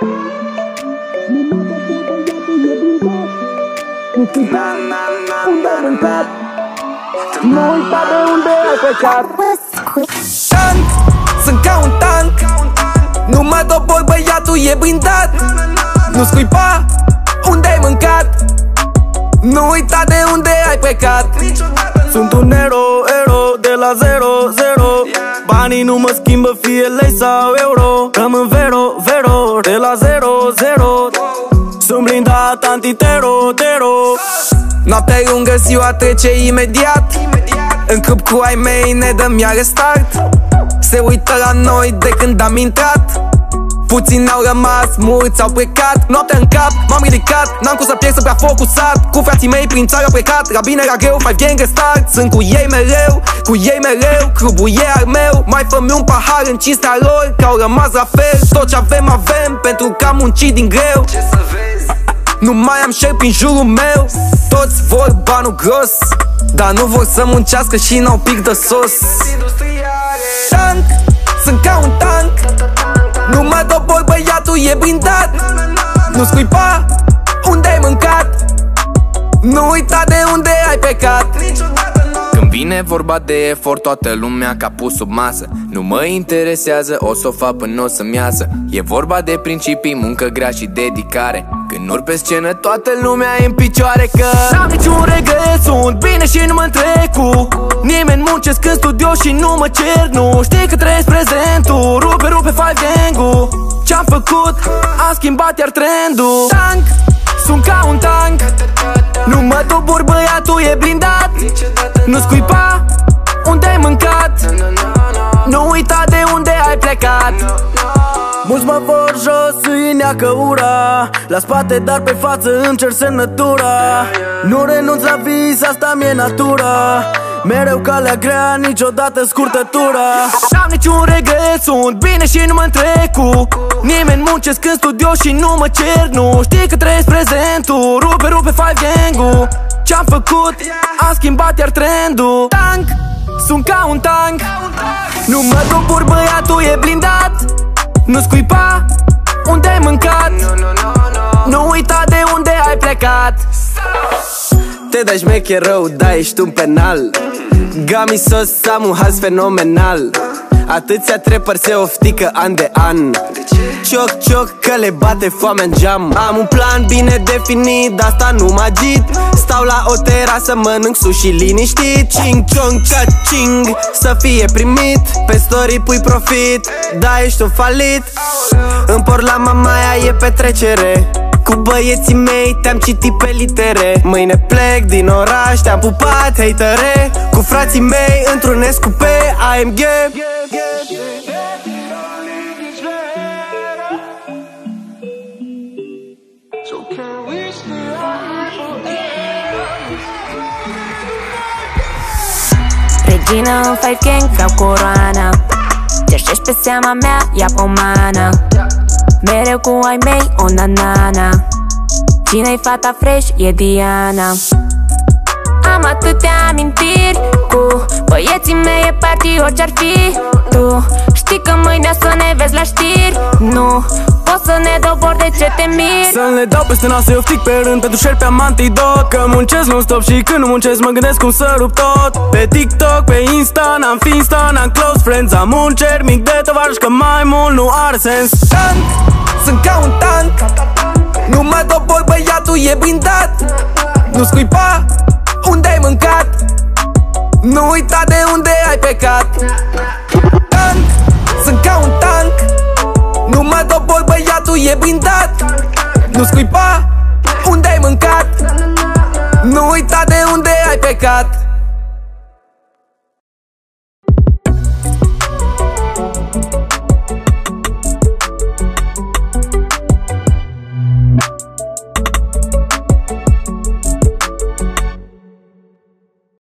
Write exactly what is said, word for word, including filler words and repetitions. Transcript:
Nu uita de unde ai plecat. Tank, sunt ca un tank. Nu mă dobor, băiatul e blindat. Nu scuipa unde ai mâncat. Nu uita de unde ai plecat. Sunt un ero, ero, de la zero, zero. Banii nu mă schimbă, fie lei sau euro. Rămân vero, vero, de la zero, zero. Sunt blindat antitero, tero. Noaptea e lungă, ziua trece imediat. În club cu ai mei ne dăm iară start. Se uită la noi de când am intrat. Puțini au rămas, mulți au plecat. Noaptea în cap, m-am ridicat. N-am cum să pierd, sunt prea focusat. Cu frații mei prin țară au plecat. La bine, la greu, five gang restart. Sunt cu ei mereu, cu ei mereu. Clubul e al meu. Mai fă-mi un pahar în cinstea lor, că au rămas la fel. Tot ce avem, avem, pentru că am muncit din greu. Ce să vezi? Nu mai am șerpi prin jurul meu. Toți vor banul gros, dar nu vor să muncească și n-au pic de sos. Tank, sunt ca un tank. Nu mă dobor, băiatul e blindat. Nu scuipa unde ai mâncat. Nu uita de unde ai plecat. Când vine vorba de efort, toată lumea ca pus sub masă. Nu mă interesează, o s-o fac până o să-mi iasă. E vorba de principii, muncă grea și dedicare. Când urc pe scenă, toată lumea e în picioare. Că n-am niciun regret, sunt bine și nu mă întrec cu nimeni. Muncesc în studio și nu mă cer. Nu știi că trăiesc prezentul. Rupe, rupe five gang-ul. Ce-am făcut, am schimbat iar trendul. Tank, sunt ca un tank. Nu mă dobor, băiatul e blindat. Nu scuipa unde ai mâncat. Nu uita de unde ai plecat. Mulți mă vor jos, îi neacă ura. La spate, dar pe față îmi cer semnătura. Nu renunț la vis, asta mi-e natura. Mereu calea grea, niciodată scurtătura. N-am niciun regret, sunt bine și nu mă întrec cu nimeni. Muncesc în studio și nu mă cer. Nu știi că trăiesc prezentul. Rupe, rupe five gang-ul. Ce-am făcut, am schimbat iar trendul. Tank, sunt ca un tank. Nu mă dobor, băiatul e blindat. Nu scuipa unde ai mâncat. Nu uita de unde ai plecat. Te dai șmecher rău, da, ești un penal. Gami sos, am un haz fenomenal. Atâția trepări se oftică an de an. Cioc, cioc, că le bate foamea în geam. Am un plan bine definit, de asta nu mă agit. Stau la o terasă, mănânc sushi liniștit. Ching, chong, cha, ching, să fie primit. Pe story pui profit, da, ești un falit. Împor la mamaia, e petrecere. Cu băieții mei te-am citit pe litere. Mâine plec din oraș, te-am pupat, hatere. Cu frații mei întrunesc cupe, I am gay. Regină în five gang, vreau coroana. Deșești pe seama mea, ia pomană. Mereu cu ai mei, o nanana. Cine-i fata fresh, e Diana. Am atâtea amintiri cu băieții mei, e party orice-ar fi. Tu știi că mâine o să ne vezi la știri. Nu poți să ne dobor, de ce te miri? Să le dau peste nas, eu ftic pe rând. Pentru șerpi am antidot. Că muncesc non-stop și când nu muncesc mă gândesc cum să rup tot. Pe TikTok, pe Insta, n-am Finsta, n-am close friends. Am un cer mic de tovarăș, că mai mult nu are sens. Tank, sunt ca un tank. Nu mă dobor, băiatul e blindat. Nu scuipa unde ai mâncat. Nu uita de unde ai plecat. Tank, sunt ca un tank. Nu mă dobor, băiatul e blindat. Nu scuipa unde ai mâncat. Nu uita de unde ai plecat.